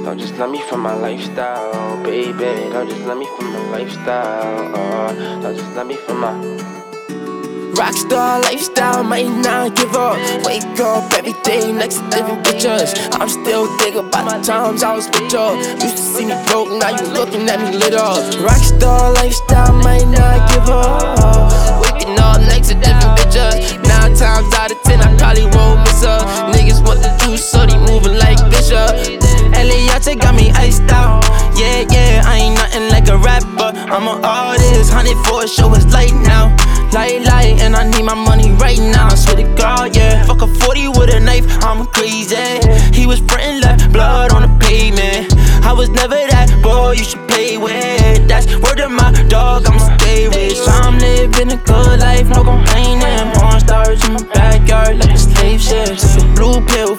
Don't just love me for my lifestyle, baby. Don't just love me for my lifestyle. Don't just love me for my Rockstar lifestyle, might not give up. Wake up every day next to different pictures. I'm still thinking about the times I was with you. Used to see me broke, now you looking at me lit up. Rockstar lifestyle, might not give up. Waking up next to different pictures. 9 times out of 10, I probably won't miss her. Niggas want the juice, so they moving like Bishop. Eliante got me iced out. Yeah, yeah, I ain't nothing like a rapper. I'm an artist, 100 for a show, it's late now. Light, and I need my money right now. I swear to God, yeah. Fuck a 40 with a knife, I'm crazy. He was frontin', left blood on the pavement. I was never that boy you should play with. That's word of my dog, I'ma stay rich. I'm living a good life, no complaining. Porn stars in my backyard like a slave ship. Blue pill